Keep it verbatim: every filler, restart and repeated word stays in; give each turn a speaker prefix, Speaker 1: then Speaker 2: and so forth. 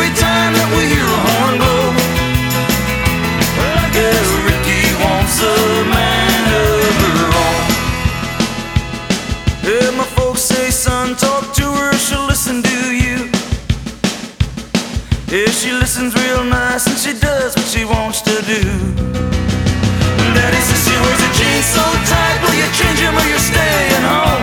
Speaker 1: every time that we hear a horn blow. Well, I guess Ricky wants a man of her own. Yeah, my folks say, son, talk to her, she'll listen to you. Yeah, she listens real nice and she does what she wants to do. Daddy says she wears her jeans so tight, will you change them or you're staying home?